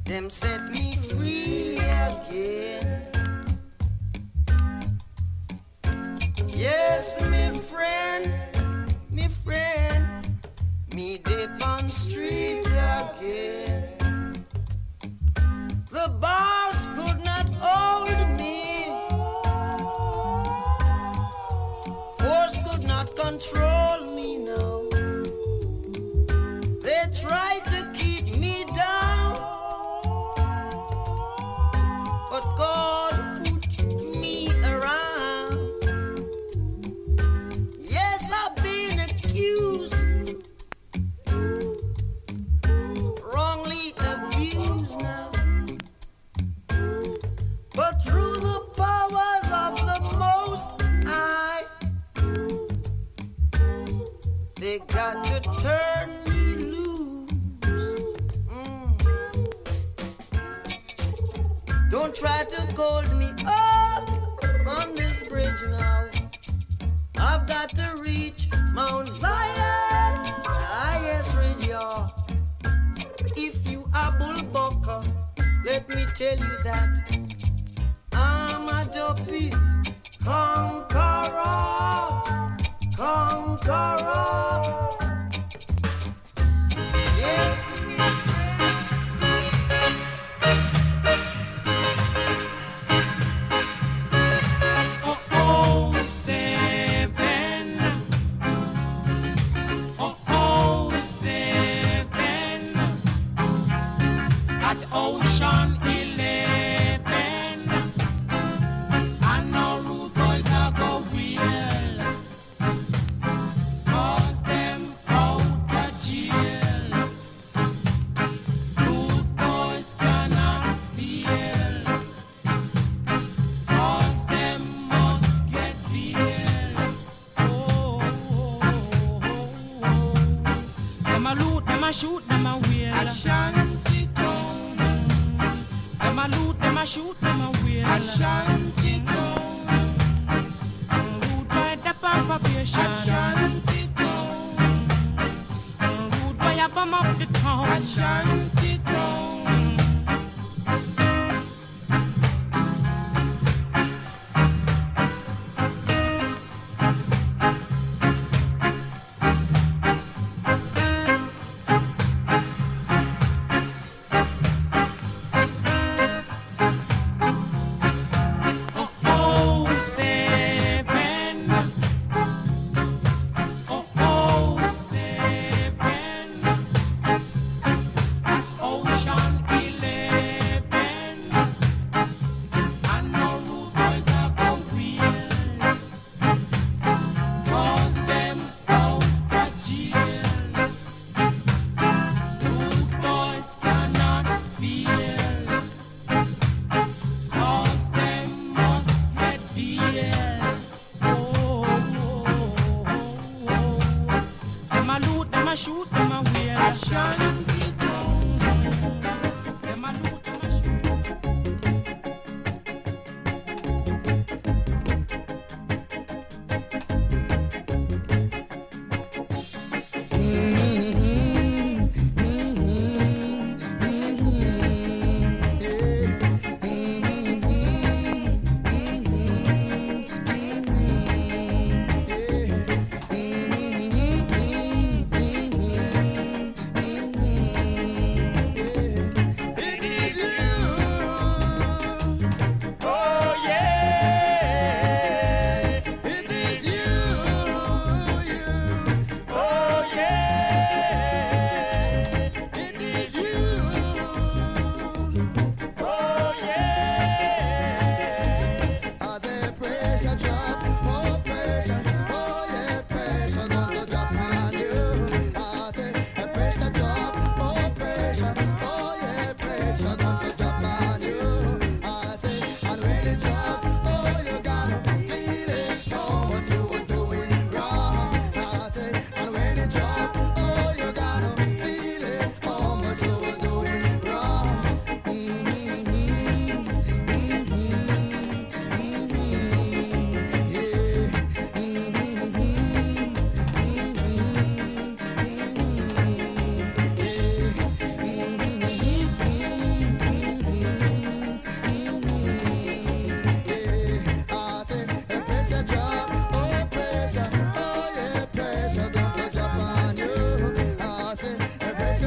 Them set me free again. Yes, me friend, me dip on street again. The bars could not hold me, force could not control me now. They tried to keep me down, but God put me around. Yes, I've been accused, wrongly abused now, but through the powers of the Most High, they got to turn me loose. Don't try to hold me up on this bridge now. I've got to reach Mount Zion. Ah, yes, Regia. If you are Bullbucker, let me tell you that I'm a dopey conqueror. Yes, my friend. At Ocean 11, I know rude boys are go real, 'cause them out of jail. Rude boys cannot feel, 'cause them must get bail. Them a loot, them a shoot, them a wheel. Them a loot, them a shoot, them a wheel. Ashanti town. Rude by the population. Ashanti town. Rude by a bomb up the town. Ashanti town. Ocean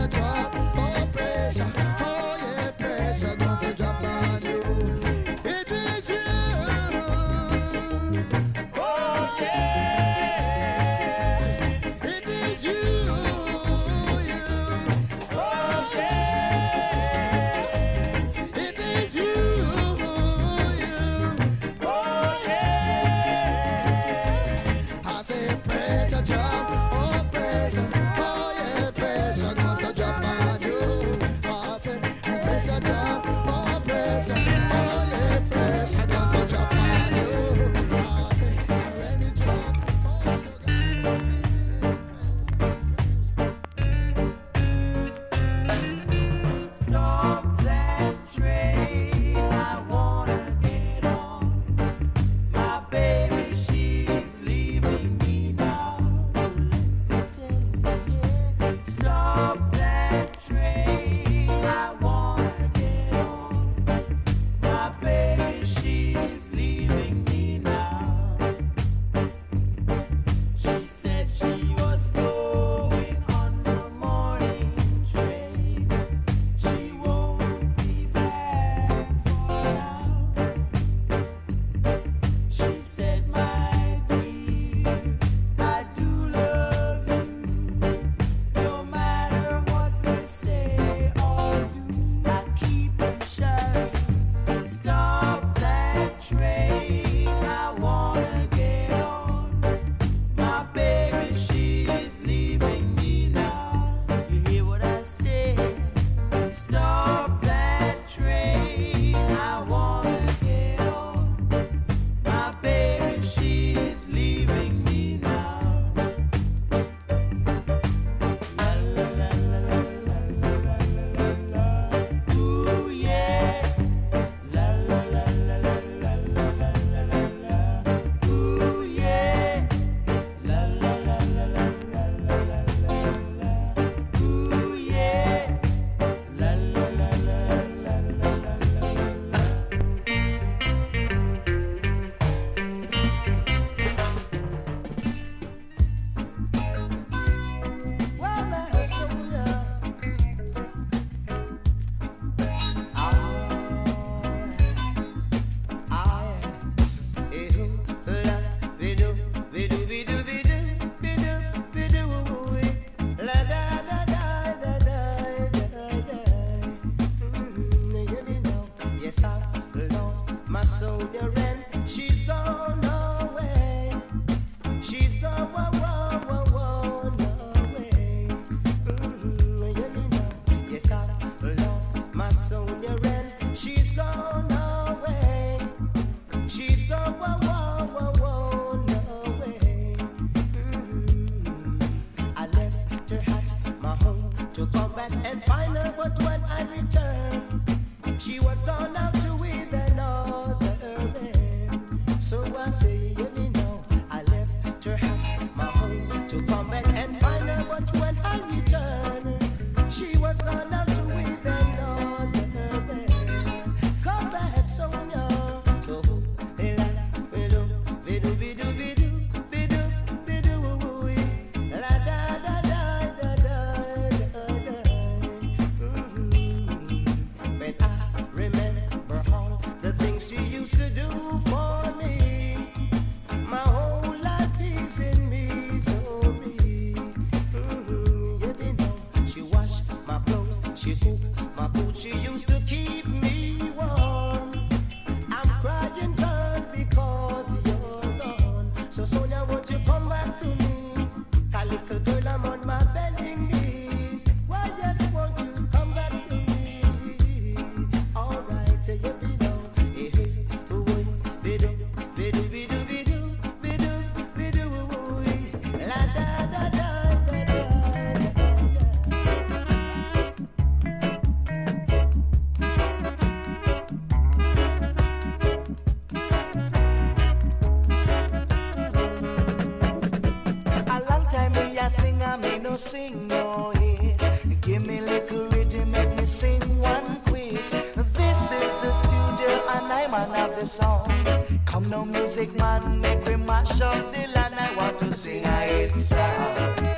Sing no hit. Give me little rhythm, make me sing one quick. This is the studio and I'm man of the song. Come no music man, make me mash up the land. I want to sing a hit song. It's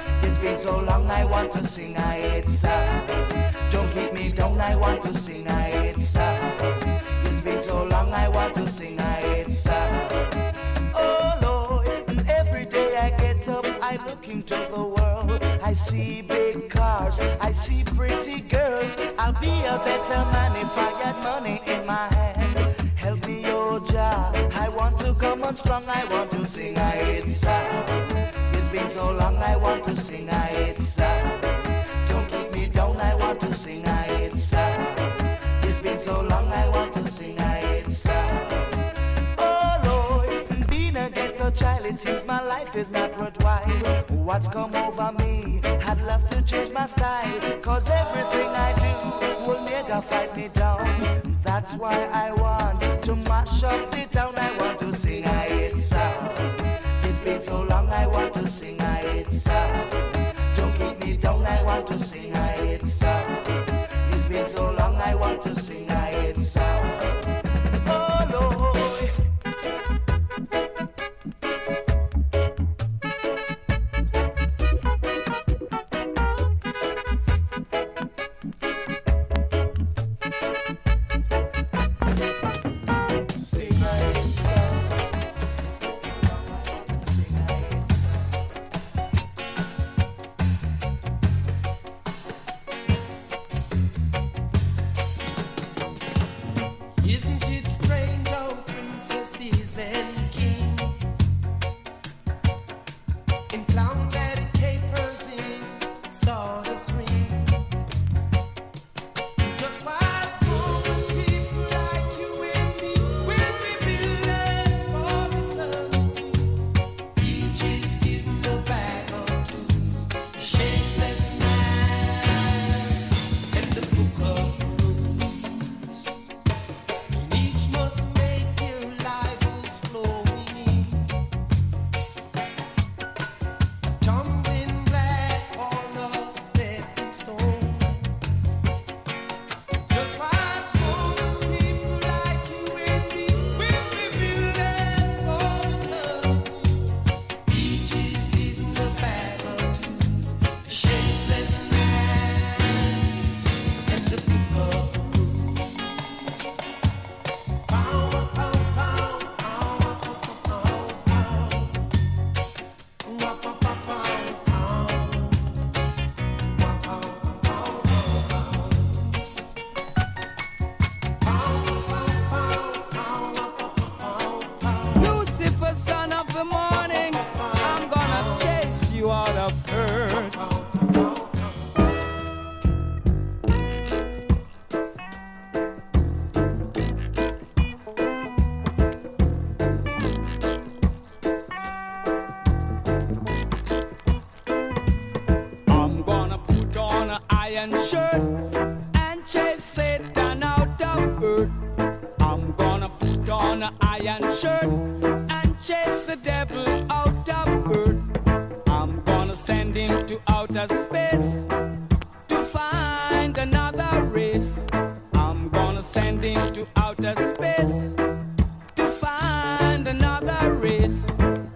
been so long, I want to sing a hit song. Don't keep me down, I want to sing a hit song. It's been so long, I want to sing a hit song. Oh Lord, every day I get up, I look into the world. I see big cars, I see pretty girls. I'll be a better man if I got money in my hand. Help me, oh Jah, I want to come on strong, I want to sing a hit song. It's been so long, I want to sing a hit song. Don't keep me down, I want to sing a hit song. It's been so long, I want to sing a hit song. Oh Lord, being a ghetto child, it seems my life is not worthwhile. What's come over me? I'd love to change my style, cause everything I do will never fight me down. That's why I want to mash up the town. I want to sing a hit song. It's been so long, I want to sing a hit song. Don't keep me down, I want to sing a hit song. It's been so long, I want to sing a hit song. Oh Lord. Shirt and chase Satan out of earth. I'm gonna put on an iron shirt and chase the devil out of earth. I'm gonna send him to outer space to find another race. I'm gonna send him to outer space to find another race.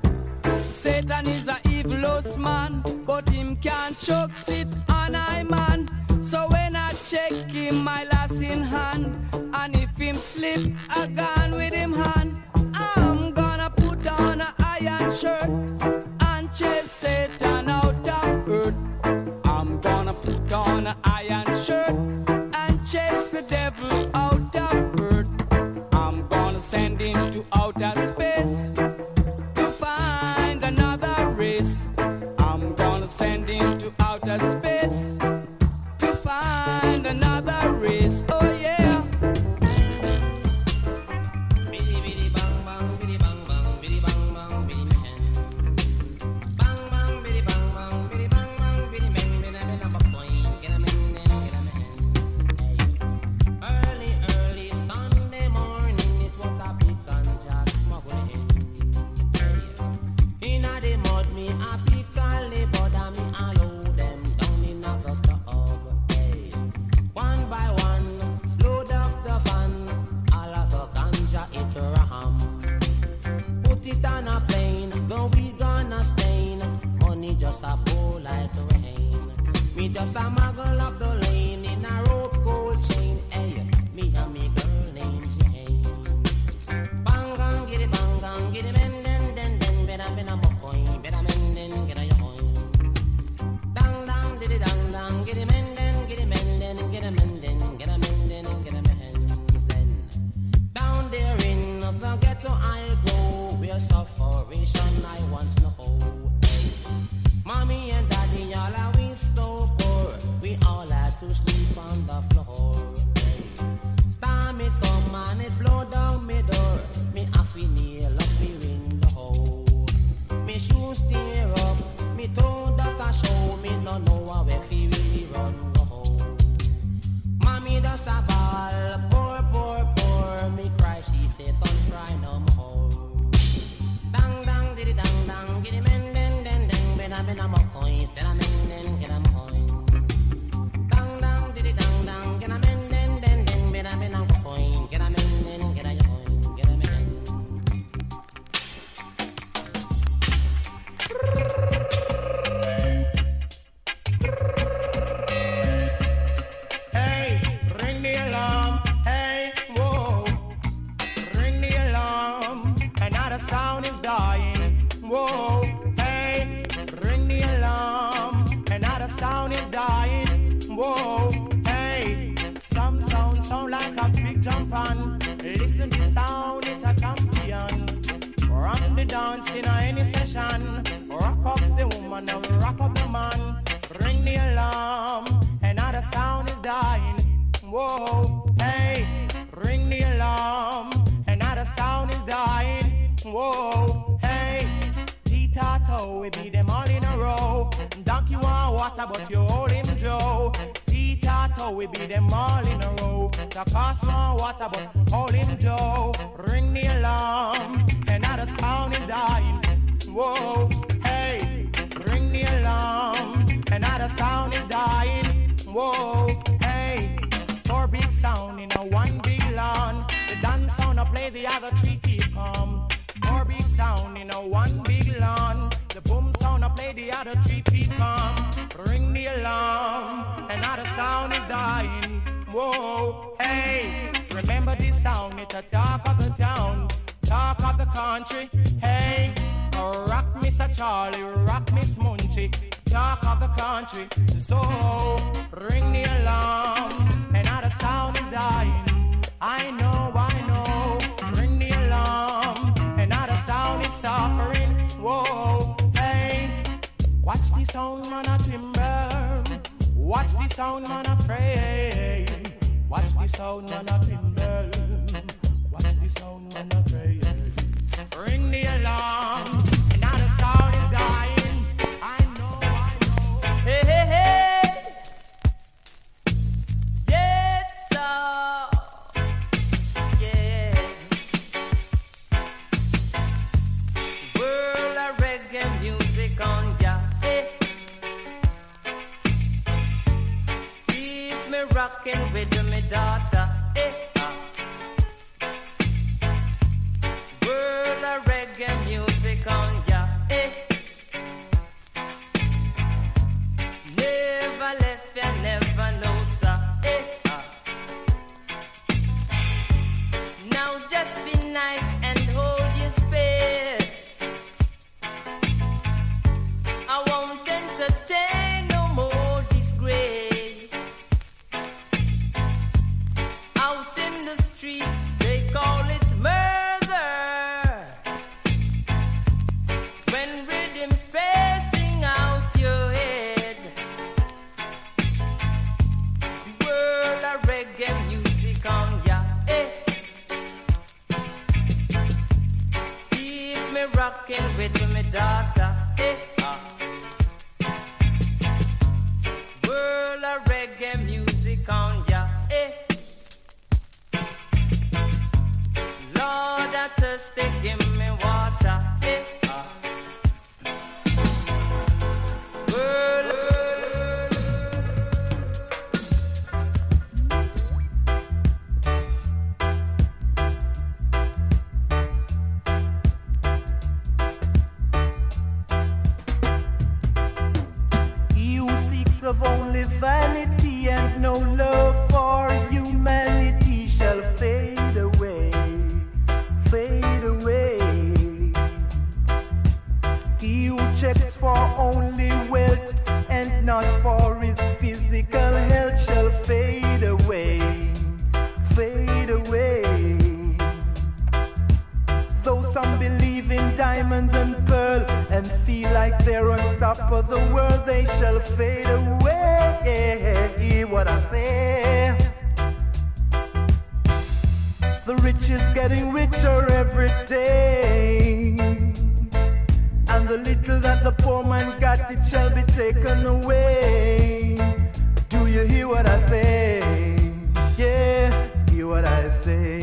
Satan is a evilous man, but him can't choke sit on I man. So when I check him, my lass in hand, and if him slip, I gone with him hand. I'm gonna put on an iron shirt and chase Satan out of earth. I'm gonna put on an iron shirt and chase the devil out of earth. I'm gonna send him to outer space to find another race. I'm gonna send him to outer space to find another race. Oh yeah. Biddy biddy bang bang, biddy bang bang, biddy bang bang, biddy man. Bang bang, biddy bang bang, biddy bang bang, biddy man, biddy man, I'm a coin, get a man, get a man. Early, early Sunday morning, it was a big ganja smuggling. Inna the mud, me a pick and lay bother me allow them down in a the tub. One by one, the floor. Storm it come and it blow down me door. Me have to nail up me window. Me shoes tear up, me toe dust a show. Me no know where fi really run go. Mommy does a ball, poor, poor, poor. Me cry, she say don't cry no more. Dang, dang, diddy, dang, dang, giddy, men, den, den, den. Ben a mo coins, then a men, den, get a mo coin. Dang, dang, diddy, dang, dang, get a men, den, den, den. Ben a mo coin, get a men, den, get a coin, get a men. Hey, ring the alarm. Hey, whoa, ring the alarm. Another sound is dying. Whoa, hey, ring the alarm. Another sound is dying. Whoa, hey, some sound like a big jump on. Listen, the sound, it's a champion. Rock the dance in any session. Rock up the woman and rock up the man. Ring the alarm. Another sound is dying. Whoa, hey, ring the alarm. Another sound is dying. Whoa, hey, T-Tato, we beat them all in a row. Donkey want water, but you hold him Joe. T-Tato, we beat them all in a row. The cost want water, but hold him Joe. Ring the alarm. Another sound is dying. Whoa, hey, ring the alarm. Another sound is dying. Whoa, hey, four big sound in a one big lawn. The dance sound I play, the other three keep calm. Four big sound in a one big lawn. The boom sound I play, the other three keep calm. Ring the alarm. Another sound is dying. Whoa, hey, remember this sound, it's a talk of the town, talk of the country. Hey, rock Mr. Charlie, rock Miss Munchie, talk of the country. So ring the alarm. Another sound is dying. I know, ring the alarm. Another sound is suffering. Whoa, hey, watch the sound man a timber. Watch the sound man a pray. Watch the sound man a timber. Watch the sound man a pray. Ring the alarm. Another sound is dying. I know. Hey, hey, hey. Yes, sir. Yeah. World of reggae music on ya. Hey. Keep me rocking with me daughter. Hey. World of reggae music on ya. Hey. Never left ya, never know, sir. Eh, Now just be nice and hold your space. I won't entertain no more disgrace. Out in the street, they call it murder. When rhythm's passing out your head. World of reggae music on ya, eh. Keep me rocking with me daughter, eh. World of reggae music on ya, eh. Lord, I thirsty, give me water, eh. World. He who seeks of only vanity and no love for humanity shall fade away, fade away. He who checks for only wealth and not for his physical health shall fade away, fade away. Though some believe in diamonds and pearl and feel like they're on top of the world, they shall fade away. Hear what I say. rich is getting richer every day, and the little that the poor man got, it shall be taken away. Do you hear what I say? Yeah, hear what I say.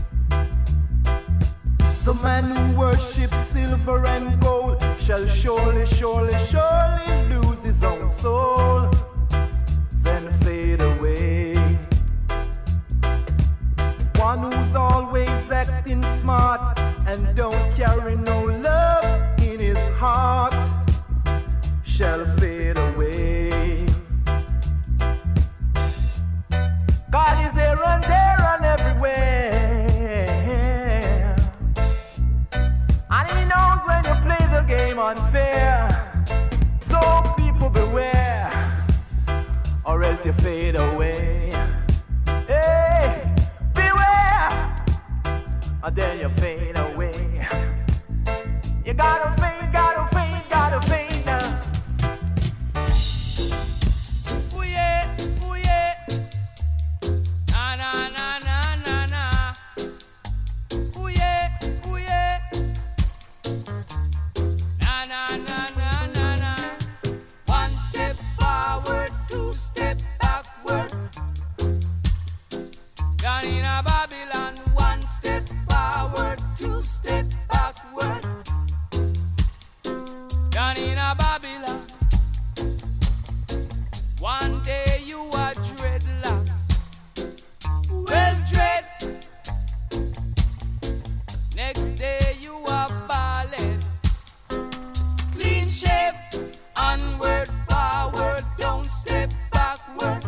The man who worships silver and gold shall surely, surely, surely lose his own soul, then fade away. One who's always acting smart and don't carry no love in his heart shall fade away. God is here and there and everywhere, and he knows when you play the game unfair. So people beware, or else you fade away. Hey, beware, or then you fade away. You gotta fade, gotta fade, gotta fade now. Ooh yeah, ooh yeah. Na na na na na na. Ooh yeah, ooh yeah. Na na na na na na. One step forward, two step backward. Down in a Babylon, one step forward, two step backward. Down in a Babylon, one day you are dreadlocks, well dread. Next day you are ballad, clean shape. Onward, forward, don't step backward.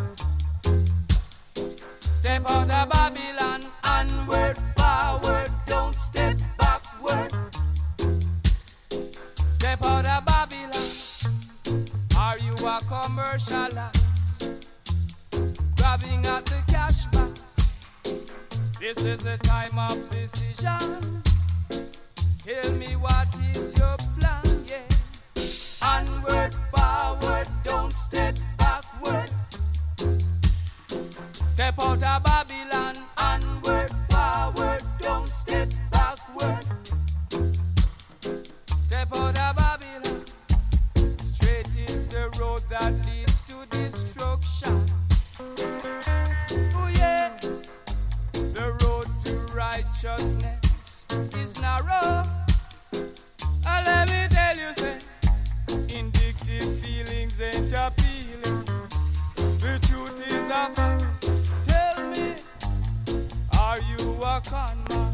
Step out of Babylon, onward, forward, don't step backward. Step out of Babylon. Are you a commercialist, grabbing at the cash box? This is a time of decision. Tell me what is your plan, yeah. Onward, forward, don't step backward. Step out of Babylon, onward, forward, don't step backward. Step out of Babylon, straight is the road that leads to destruction. Oh yeah, the road to righteousness is narrow. Let me tell you, say, indictive feelings ain't appealing. The truth is a fact. Tell me, are you a con man?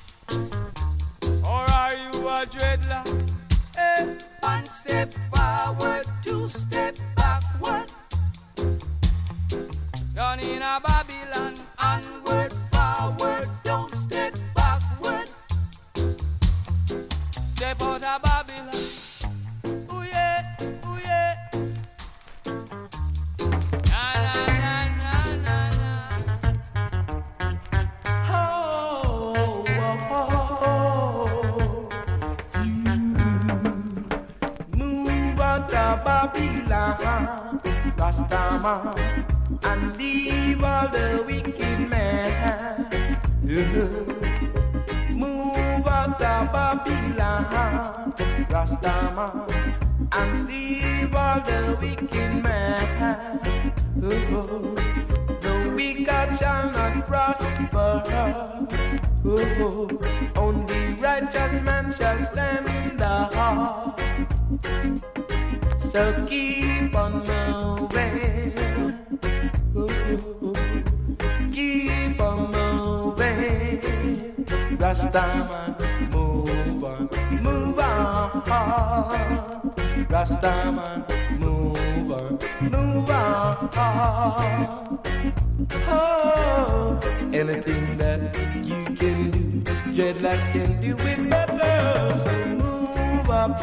Or are you a dreadlock? Hey, one step forward, two step backward. Down in a Babylon, onward, forward, don't step backward. Step out of Babylon. Ooh yeah, ooh yeah. Na na na na na na. Oh, oh, oh. Move out of Babylon, Rastaman, and leave all the wicked men. Move out of Babylon, Rastaman, and leave all the wicked men. The wicked shall not prosper. Only righteous man shall stand up. So keep on moving. Keep on moving. Rastaman, move on, move on. Rastaman, move on, move on. Oh, anything that you can do, dreadlocks can do it better. So move up,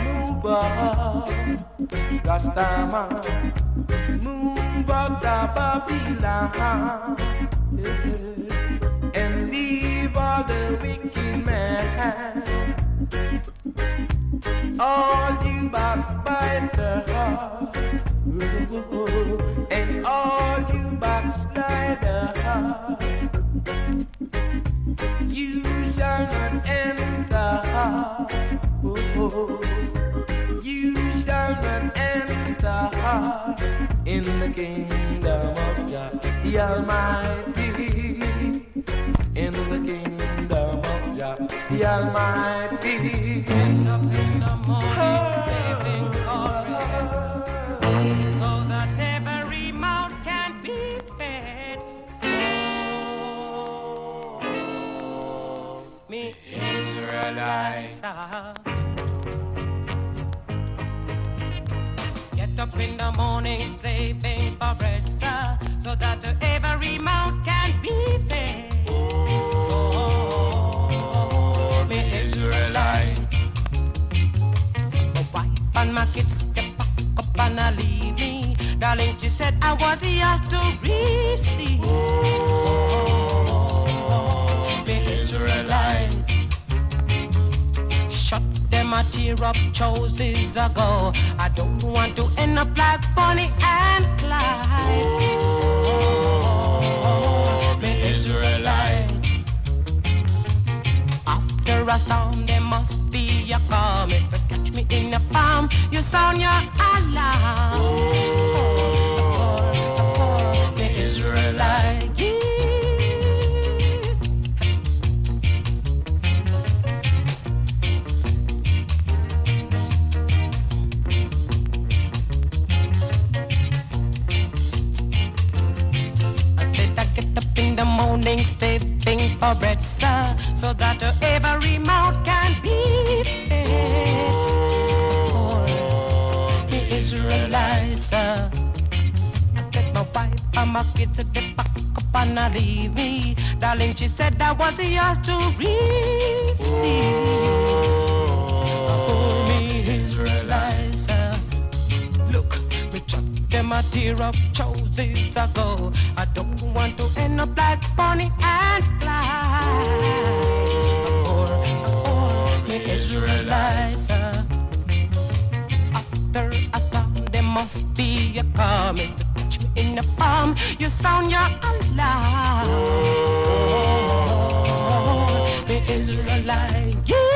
Rastaman, move out of Babylon, and leave all the wicked men. All you backbiters, and all you backsliders, you the kingdom of Jah, the Almighty. In the kingdom of Jah, the Almighty. Gets up in the morning, saving God, so that every mouth can be fed. Oh, me Israelites. Get up in the morning, slaving for bread, sir, so that every mouth can be fed. Oh, me Israelite. My wife and my kids, they pack up and leave me. Darling, she said I was yours to receive. Oh, me Israelite. Shut them a tear up choices ago. I don't want to end up like Bonnie and Clyde. Oh, me Israelite. After a storm, there must be a calm. If you catch me in a palm, you sound your alarm. Oh, me Israelite. In the morning, stepping for bread, sir, so that every mouth can be fed. Oh, the Israelites, sir. I said my wife and my kids said they pack up and leave me. Darling, she said I was yours to receive. Oh, me Israelites, sir. Look, me chuck them a tear up choices ago. I don't want to end up like Bonnie and Clyde. Oh, me Israelites. After a storm, there must be a calm. If you touch me in the palm, you sound your alarm. Oh, me Israelites.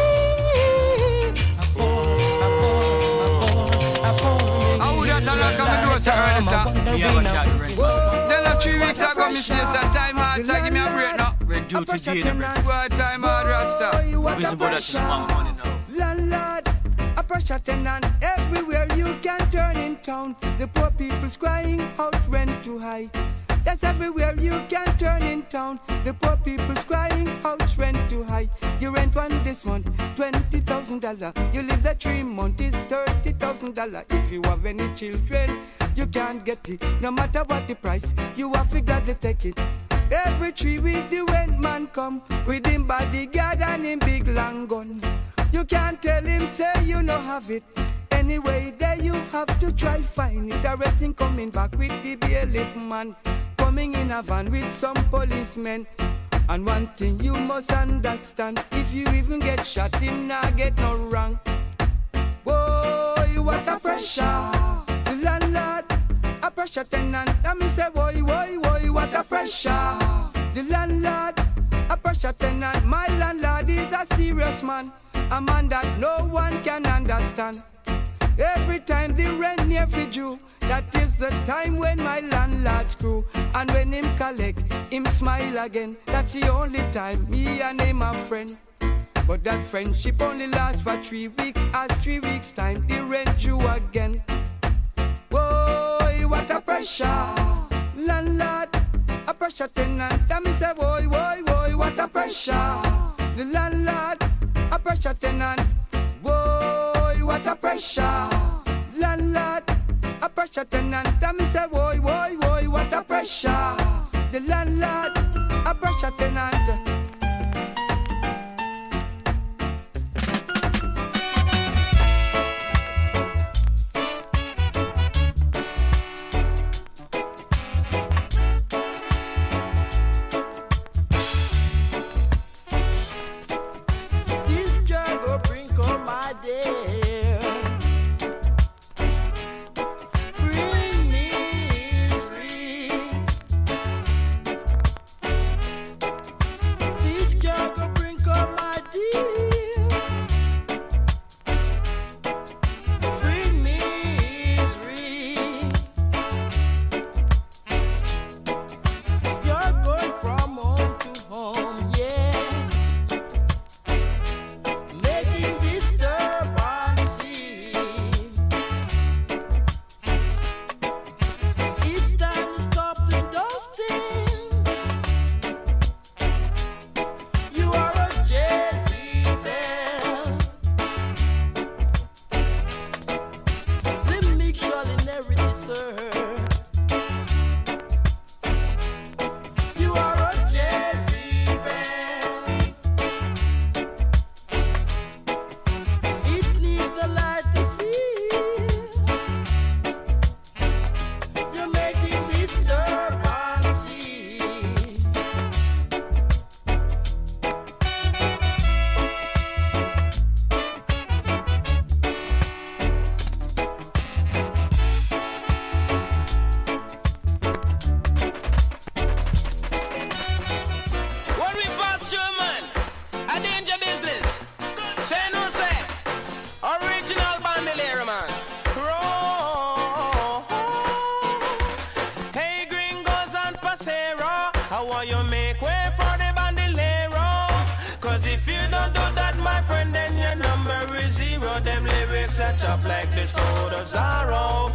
Then 3 weeks ago, me say some time hard, so give me a break now. Red duty jail, What time hard, Rasta? we support that money now. Landlord, a pressure tenant, everywhere you can turn in town. The poor people's crying out rent too high. That's everywhere you can turn in town. The poor people's crying house rent too high. You rent one this month, $20,000. You live there 3 months, it's $30,000. If you have any children, you can't get it. No matter what the price, you have to gladly take it. Every 3 weeks the rent man come with him bodyguard and him big long gun. You can't tell him say you no have it. Anyway, there you have to try find it. A racing coming back with the bailiff man, coming in a van with some policemen. And one thing you must understand, if you even get shot, him not get no wrong. Boy, what a pressure. The landlord, a pressure tenant. Let me say, boy, what a pressure. The landlord, a pressure tenant. My landlord is a serious man, a man that no one can understand. Every time the rent near for due, that is the time when my landlord screw. And when him collect, him smile again. That's the only time me and him are friend. But that friendship only lasts for 3 weeks. As 3 weeks time, the rent due again. Boy, what a pressure. Landlord, a pressure tenant. Let me say, boy, what a pressure. The landlord, a pressure tenant. Boy, what a pressure. Landlord, a pressure tenant. Let me say, boy, what a pressure. The landlord, a pressure tenant. How will you make way for the bandolero? Cause if you don't do that, my friend, then your number is 0. Them lyrics are chopped like the sword of Zorro.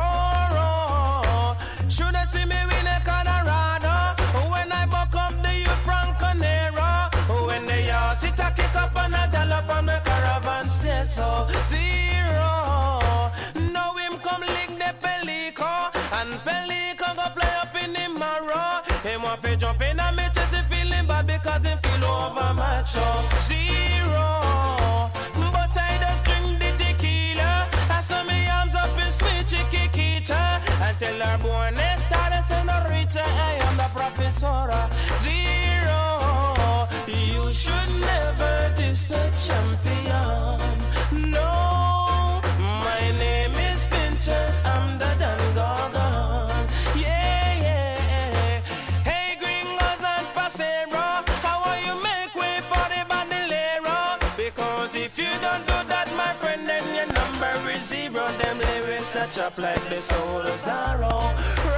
Should I see me win a Colorado? When I buck up the youth from Conero. When they all sit a kick up and a gallop on the caravan stay so 0. Now him come lick the Pelico. And Pelico go play up in the marrow. Him want to jump in and me chest, he feeling bad because he feel over macho. 0. But I just drink the tequila. I saw me arms up in sweet chiquita. Until our born they started senorita. I am the professor. 0. You should never diss the champion. No, my name is Finches. I'm the Dan Gorgon. Yeah. Hey, gringos and pasero, how will you make way for the bandolero? Because if you don't do that, my friend, then your number is 0. Them lyrics are chopped like the soul of Zorro.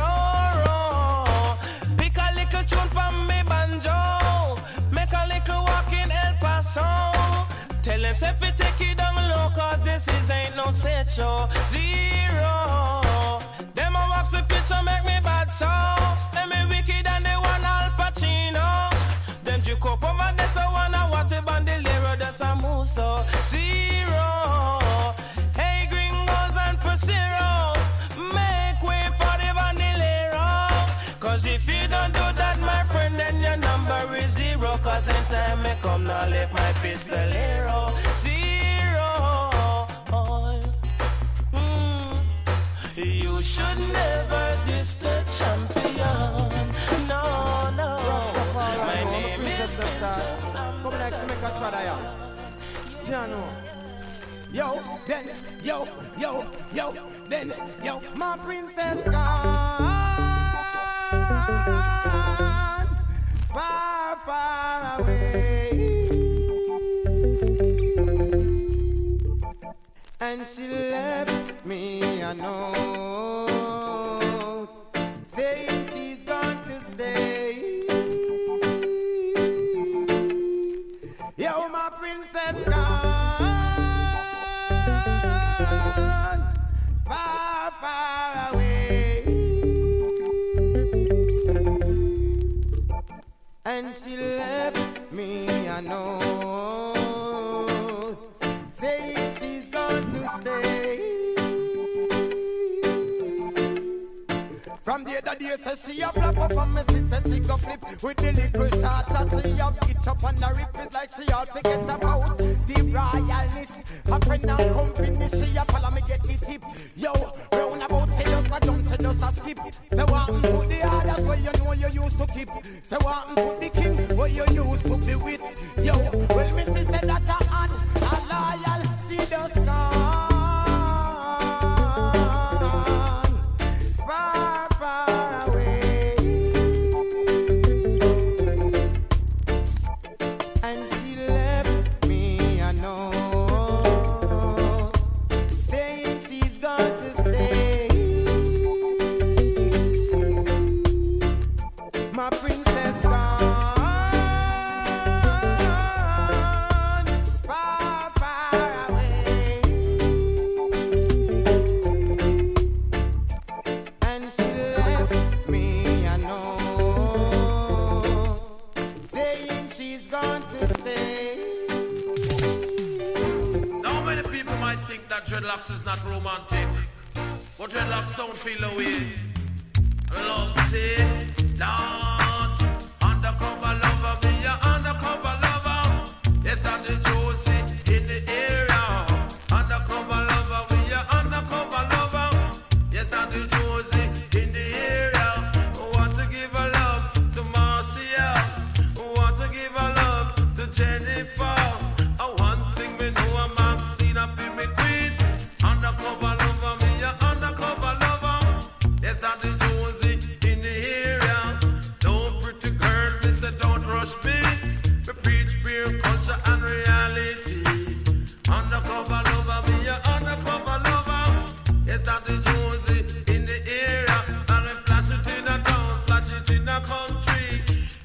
Pick a little tune from me banjo. Make a little walk in El Paso. Tell them if we take it down low, cause this is ain't no set show. 0. Them a wax the picture, make me bad so. Them me wicked and they want Al Pacino. Them you cope over this so wanna watch a bandolero, that's a move so 0. Hey gringos and pasero, make way for the bandolero. Cause if you don't do that, my friend, then your number is 0. Cause in time me come now lift my pistolero. 0. You should never diss the champion. No. My name is Finches. Come next, make a try there. Jano. Yo, then, yo, then, yo. My princess gone far, far away, and she left me a note saying she's going to stay. Yo, my princess gone far, far away, and she left me a note saying she's going to stay. From the other day, says she a flap up on me, says she go flip with the little shots that she have it up on the rip. It's like she all forget about the royalness. A friend and company, she a follow me get the tip. Yo, round about she just a jump, she just a skip. So what put the others where you know you used to keep. So what put the king where you used to be with. Yo, well me see say that a hand, a loyal, she just gone. Dreadlocks is not romantic, but dreadlocks don't feel away. Love say, Lord, undercover lover, be your undercover lover. Yes, I'm the Josie in the area. Undercover lover, be your undercover lover. Yes, I'm the Josie in the area. Want to give a love to Marcia. Want to give a love to Jennifer. One thing we know, I'm Maxine up in me queen. Undercover lover, me a undercover lover. Yes, I'm the Josie in the area. No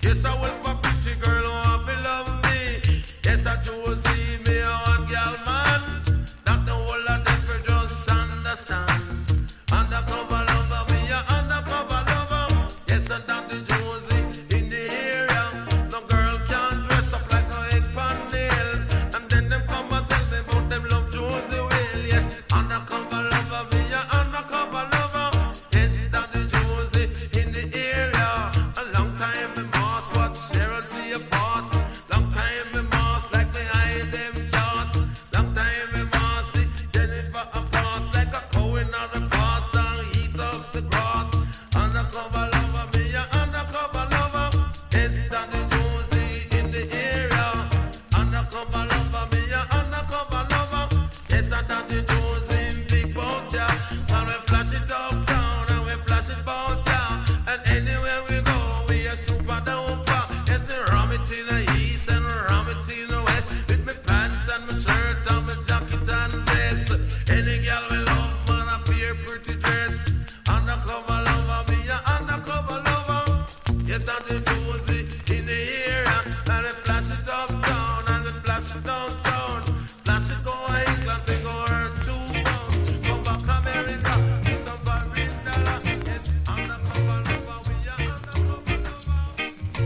Yes, I went for pretty girl who want to love me. Yes, I chose me a one girl man. Not the whole of them for just understand. Undercover lover, me a undercover lover. Yes, and that the Josie in the area. No girl can dress up like no egg pan nail. And then them come and tell me about them love Josie well. Yes, undercover lover, me a undercover lover. Yes, that the Josie in the area. A long time me must watch Sharon see your boss. Long time me must like me hide them jaws. Long time me must see Jennifer across like a cow in on the fast and eat up the grass. Undercover lover, me a undercover lover. Yes, that the Josie in the area. Undercover lover, me a undercover lover. Yes, and that the Josie in big boat, yeah. And we flash it uptown and we flash it bout, yeah. And anywhere we go, we a super duper. Yes, we ram it in the east and ram it in the west. With me pants and my shirt and my jacket and vest. Any girl we love, man, appear pretty dress. Undercover lover, me a undercover lover. Yes, that the Josie in the area. And we flash it uptown and we flash it downtown. Flash it go England, we go earth to pound. Come back America, it's a $5 dollar. Yes, undercover lover, we a undercover lover.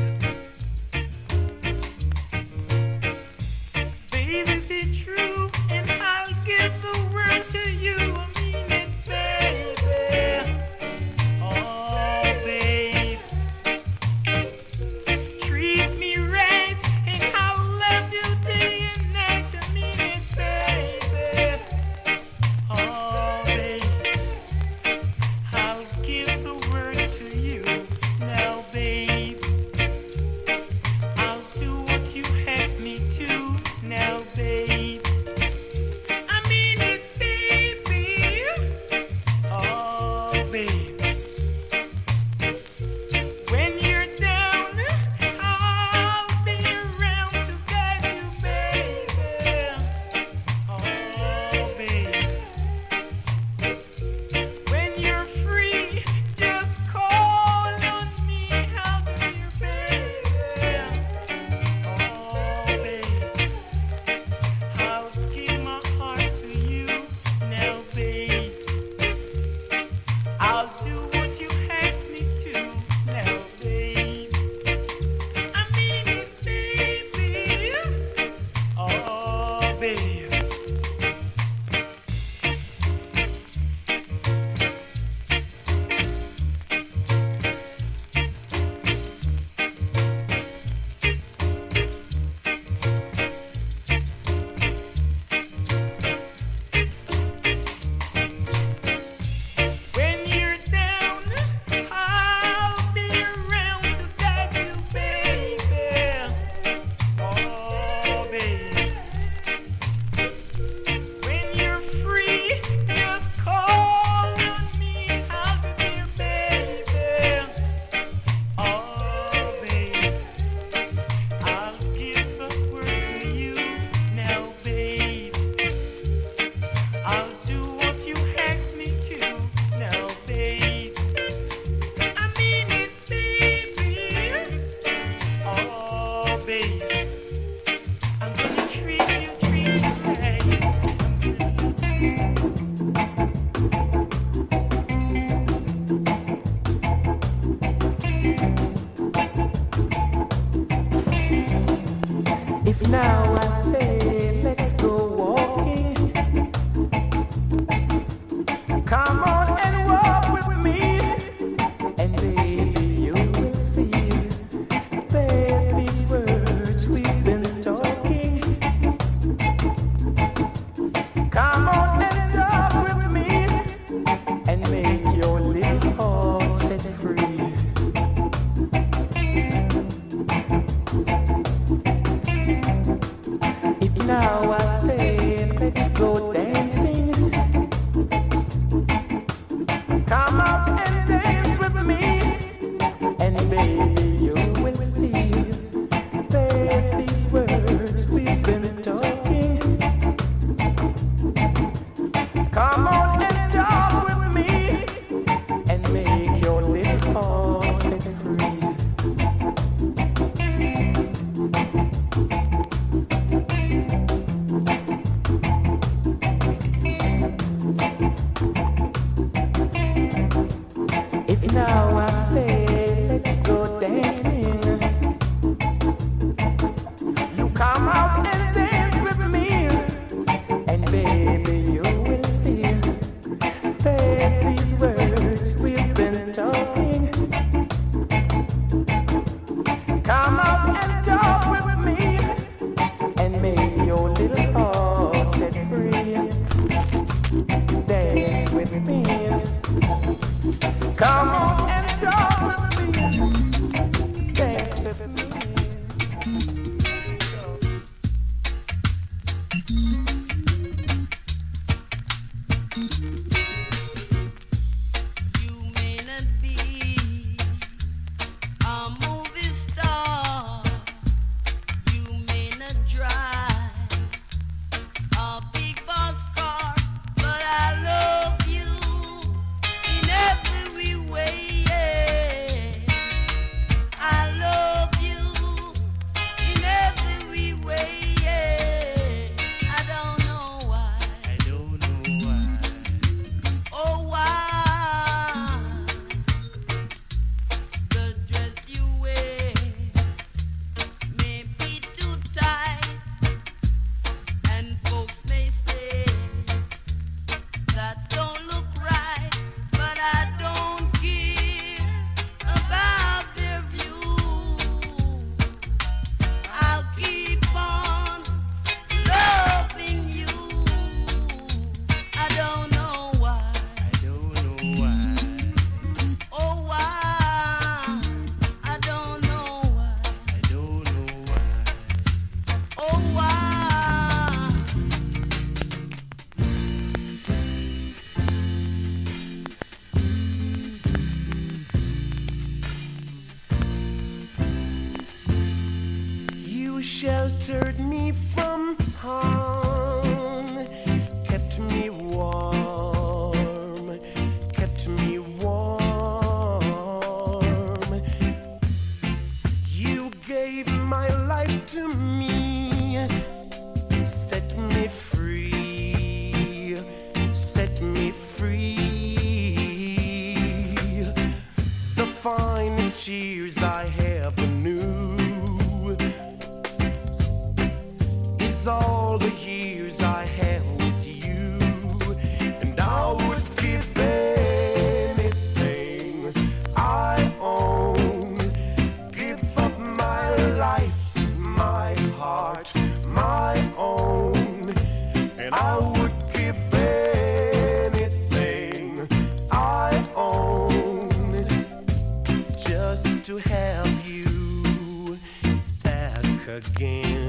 Baby, be true, and I'll give the word to you. I mean it, baby. Oh, babe. Treat me right, and I'll love you day and night. I mean it, baby. Oh, babe. I'll give the word to you now, babe. I'll do what you ask me to now, babe. I mean it, baby. Oh, babe. When you're down, I'll be around to guide you, baby. Oh, babe. When you're free, just call on me. I'll be your baby. Oh, babe. I'll give my heart to you now, babe. I'll do what you ask me to now, babe. I mean it, baby. Oh, babe. When you're down, I'll be around to guide you, baby. Oh, babe. When you're free, just call on me. I'll be your baby. Oh, babe. I'll give the word to you now, babe. I'll do what you ask me to now, babe. I mean it, baby. Oh, babe. I'm gonna treat you right. If now I say let's go walking, come on and walk with me, and baby you will see, babe, these words we've been talking. Come on and talk with me, and make your little heart set free. dance with me. Sheltered me from harm, kept me warm, kept me warm. You gave my life to me, set me free, set me free. The finest years I ever knew, all the years I held with you, and I would give anything I own, give up my life, my heart, my own, and I would give anything I own just to have you back again.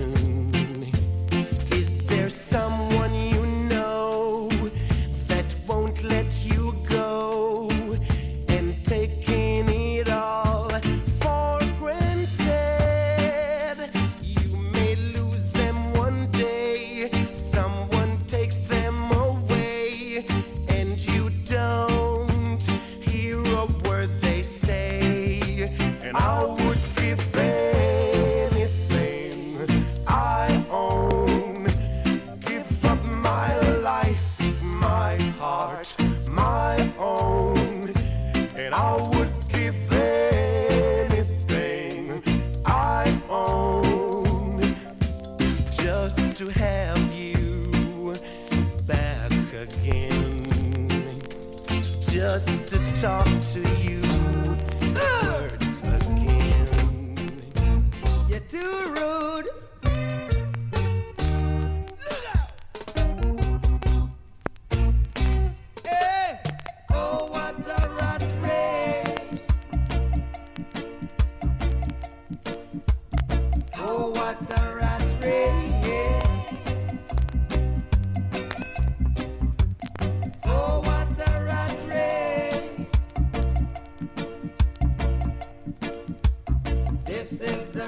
Someone you know that won't let you go, and taking it all for granted. You may lose them one day, someone takes them away, and you don't hear a word they say. And I would give anything I own, my life, my heart, my own, and I would give anything I own just to have you back again, just to talk to you words again. You're too rude. This is the